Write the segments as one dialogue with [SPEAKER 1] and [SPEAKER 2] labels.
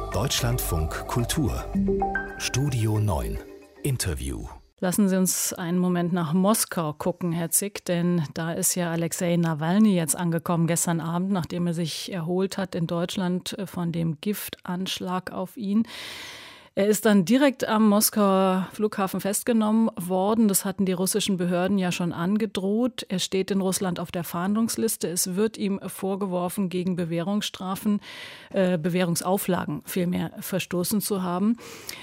[SPEAKER 1] Deutschlandfunk Kultur Studio 9 Interview.
[SPEAKER 2] Lassen Sie uns einen Moment nach Moskau gucken, Herr Zick, denn da ist ja Alexei Nawalny jetzt angekommen gestern Abend, nachdem er sich erholt hat in Deutschland von dem Giftanschlag auf ihn. Er ist dann direkt am Moskauer Flughafen festgenommen worden. Das hatten die russischen Behörden ja schon angedroht. Er steht in Russland auf der Fahndungsliste. Es wird ihm vorgeworfen, gegen Bewährungsauflagen vielmehr verstoßen zu haben.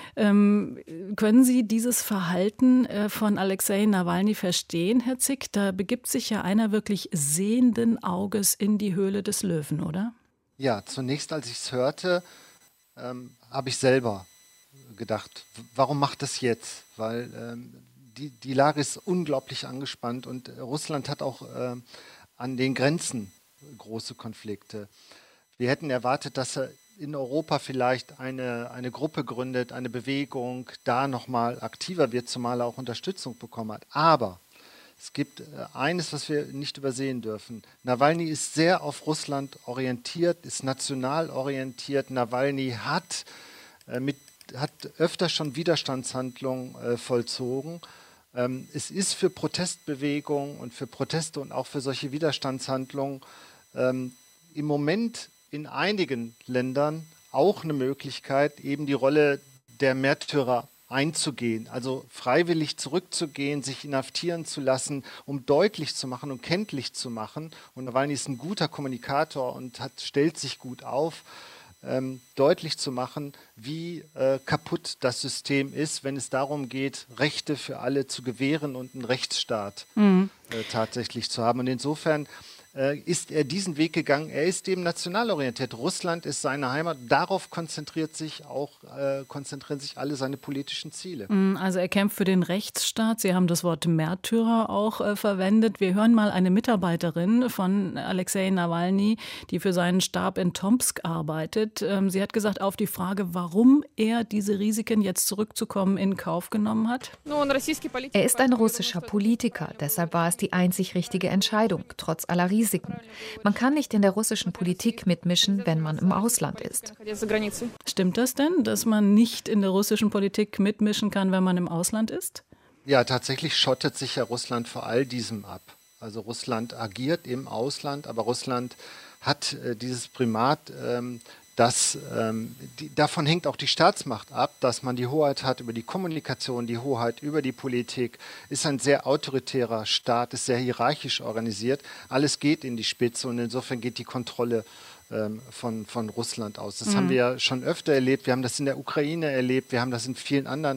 [SPEAKER 2] Können Sie dieses Verhalten von Alexei Nawalny verstehen, Herr Zick? Da begibt sich ja einer wirklich sehenden Auges in die Höhle des Löwen, oder?
[SPEAKER 3] Ja, zunächst, als ich es hörte, habe ich selber gedacht, warum macht das jetzt? Weil die Lage ist unglaublich angespannt und Russland hat auch an den Grenzen große Konflikte. Wir hätten erwartet, dass er in Europa vielleicht eine Gruppe gründet, eine Bewegung, da nochmal aktiver wird, zumal er auch Unterstützung bekommen hat. Aber es gibt eines, was wir nicht übersehen dürfen. Nawalny ist sehr auf Russland orientiert, ist national orientiert. Nawalny hat öfter schon Widerstandshandlungen vollzogen. Es ist für Protestbewegungen und für Proteste und auch für solche Widerstandshandlungen im Moment in einigen Ländern auch eine Möglichkeit, eben die Rolle der Märtyrer einzugehen, also freiwillig zurückzugehen, sich inhaftieren zu lassen, um deutlich zu machen und kenntlich zu machen. Und Nawalny ist ein guter Kommunikator und stellt sich gut auf, deutlich zu machen, wie kaputt das System ist, wenn es darum geht, Rechte für alle zu gewähren und einen Rechtsstaat tatsächlich zu haben. Und insofern ist er diesen Weg gegangen. Er ist eben national orientiert. Russland ist seine Heimat. Darauf konzentrieren sich alle seine politischen Ziele.
[SPEAKER 2] Also er kämpft für den Rechtsstaat. Sie haben das Wort Märtyrer auch verwendet. Wir hören mal eine Mitarbeiterin von Alexei Nawalny, die für seinen Stab in Tomsk arbeitet. Sie hat gesagt, auf die Frage, warum er diese Risiken, jetzt zurückzukommen, in Kauf genommen hat.
[SPEAKER 4] Er ist ein russischer Politiker. Deshalb war es die einzig richtige Entscheidung, trotz aller Risiken. Man kann nicht in der russischen Politik mitmischen, wenn man im Ausland ist.
[SPEAKER 2] Stimmt das denn, dass man nicht in der russischen Politik mitmischen kann, wenn man im Ausland ist?
[SPEAKER 3] Ja, tatsächlich schottet sich ja Russland vor all diesem ab. Also Russland agiert im Ausland, aber Russland hat dieses Primat, davon hängt auch die Staatsmacht ab, dass man die Hoheit hat über die Kommunikation, die Hoheit über die Politik, ist ein sehr autoritärer Staat, ist sehr hierarchisch organisiert. Alles geht in die Spitze und insofern geht die Kontrolle von Russland aus. Das haben wir ja schon öfter erlebt. Wir haben das in der Ukraine erlebt, wir haben das in vielen anderen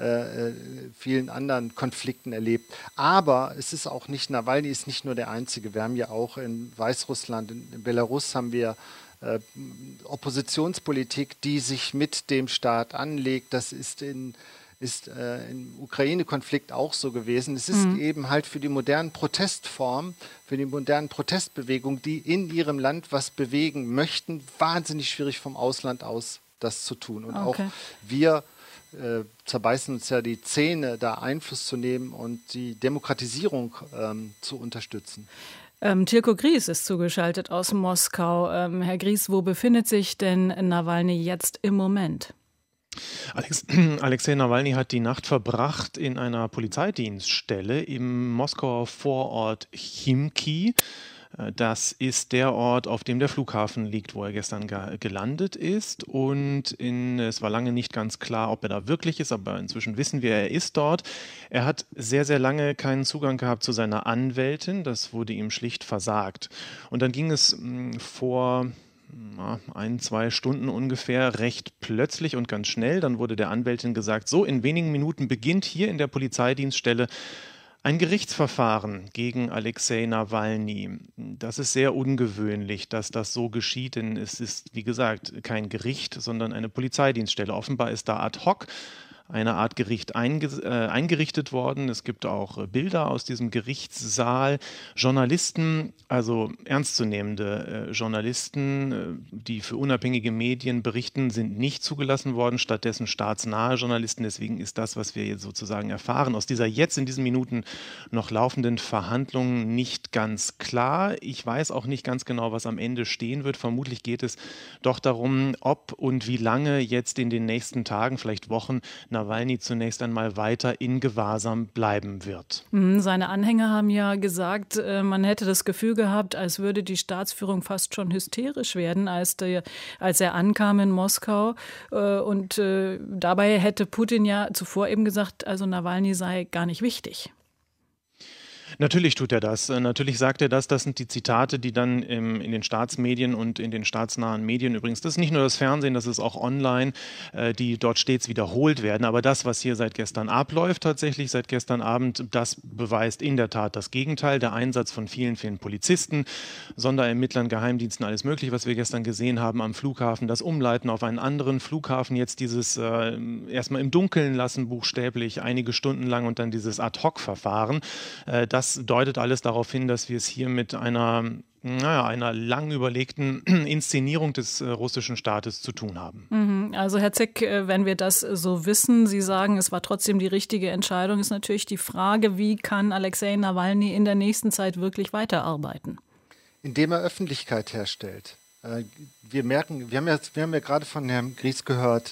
[SPEAKER 3] Konflikten erlebt. Aber es ist auch nicht, Nawalny ist nicht nur der Einzige. Wir haben ja auch in Weißrussland, in Belarus haben wir Oppositionspolitik, die sich mit dem Staat anlegt. Das ist im Ukraine-Konflikt auch so gewesen. Es ist eben halt für die modernen Protestformen, für die modernen Protestbewegungen, die in ihrem Land was bewegen möchten, wahnsinnig schwierig vom Ausland aus das zu tun. Und auch wir zerbeißen uns ja die Zähne, da Einfluss zu nehmen und die Demokratisierung zu unterstützen.
[SPEAKER 2] Tilko Gries ist zugeschaltet aus Moskau. Herr Gries, wo befindet sich denn Nawalny jetzt im Moment?
[SPEAKER 5] Alexei Nawalny hat die Nacht verbracht in einer Polizeidienststelle im Moskauer Vorort Chimki. Das ist der Ort, auf dem der Flughafen liegt, wo er gestern gelandet ist. Und es war lange nicht ganz klar, ob er da wirklich ist, aber inzwischen wissen wir, er ist dort. Er hat sehr, sehr lange keinen Zugang gehabt zu seiner Anwältin. Das wurde ihm schlicht versagt. Und dann ging es vor 1-2 Stunden ungefähr recht plötzlich und ganz schnell. Dann wurde der Anwältin gesagt, so in wenigen Minuten beginnt hier in der Polizeidienststelle ein Gerichtsverfahren gegen Alexei Nawalny. Das ist sehr ungewöhnlich, dass das so geschieht, denn es ist, wie gesagt, kein Gericht, sondern eine Polizeidienststelle. Offenbar ist da ad hoc eine Art Gericht eingerichtet worden. Es gibt auch Bilder aus diesem Gerichtssaal. Journalisten, also ernstzunehmende Journalisten, die für unabhängige Medien berichten, sind nicht zugelassen worden, stattdessen staatsnahe Journalisten. Deswegen ist das, was wir jetzt sozusagen erfahren, aus dieser jetzt in diesen Minuten noch laufenden Verhandlungen nicht ganz klar. Ich weiß auch nicht ganz genau, was am Ende stehen wird. Vermutlich geht es doch darum, ob und wie lange jetzt in den nächsten Tagen, vielleicht Wochen, Nawalny zunächst einmal weiter in Gewahrsam bleiben wird.
[SPEAKER 2] Seine Anhänger haben ja gesagt, man hätte das Gefühl gehabt, als würde die Staatsführung fast schon hysterisch werden, als er ankam in Moskau. Und dabei hätte Putin ja zuvor eben gesagt, also Nawalny sei gar nicht wichtig.
[SPEAKER 5] Natürlich tut er das. Natürlich sagt er das. Das sind die Zitate, die dann in den Staatsmedien und in den staatsnahen Medien übrigens, das ist nicht nur das Fernsehen, das ist auch online, die dort stets wiederholt werden. Aber das, was hier seit gestern abläuft, tatsächlich seit gestern Abend, das beweist in der Tat das Gegenteil. Der Einsatz von vielen, vielen Polizisten, Sonderermittlern, Geheimdiensten, alles Mögliche, was wir gestern gesehen haben am Flughafen, das Umleiten auf einen anderen Flughafen, jetzt dieses erstmal im Dunkeln lassen, buchstäblich, einige Stunden lang und dann dieses Ad-Hoc-Verfahren. Das deutet alles darauf hin, dass wir es hier mit einer lang überlegten Inszenierung des russischen Staates zu tun haben.
[SPEAKER 2] Also Herr Zick, wenn wir das so wissen, Sie sagen, es war trotzdem die richtige Entscheidung, ist natürlich die Frage, wie kann Alexei Nawalny in der nächsten Zeit wirklich weiterarbeiten?
[SPEAKER 3] Indem er Öffentlichkeit herstellt. Wir haben ja gerade von Herrn Gries gehört,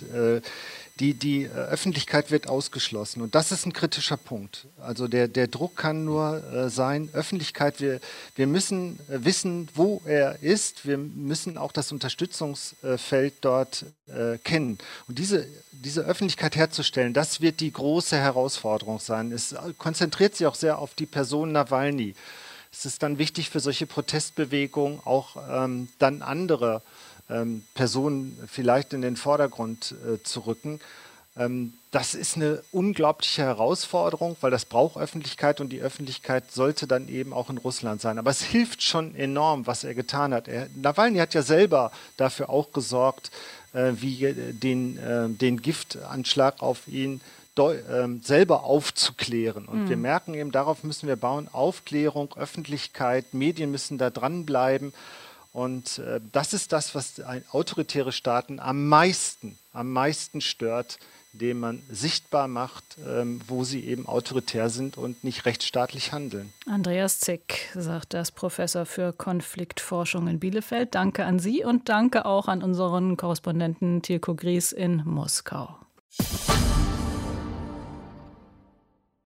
[SPEAKER 3] die Öffentlichkeit wird ausgeschlossen. Und das ist ein kritischer Punkt. Also der Druck kann nur sein, Öffentlichkeit, wir müssen wissen, wo er ist. Wir müssen auch das Unterstützungsfeld dort kennen. Und diese Öffentlichkeit herzustellen, das wird die große Herausforderung sein. Es konzentriert sich auch sehr auf die Person Nawalny. Es ist dann wichtig für solche Protestbewegungen auch dann andere Personen vielleicht in den Vordergrund zu rücken. Das ist eine unglaubliche Herausforderung, weil das braucht Öffentlichkeit und die Öffentlichkeit sollte dann eben auch in Russland sein. Aber es hilft schon enorm, was er getan hat. Nawalny hat ja selber dafür auch gesorgt, wie den Giftanschlag auf ihn selber aufzuklären. Und wir merken eben, darauf müssen wir bauen, Aufklärung, Öffentlichkeit, Medien müssen da dranbleiben. Und das ist das, was autoritäre Staaten am meisten stört, indem man sichtbar macht, wo sie eben autoritär sind und nicht rechtsstaatlich handeln.
[SPEAKER 2] Andreas Zick sagt das, Professor für Konfliktforschung in Bielefeld. Danke an Sie und danke auch an unseren Korrespondenten Tilko Gries in Moskau.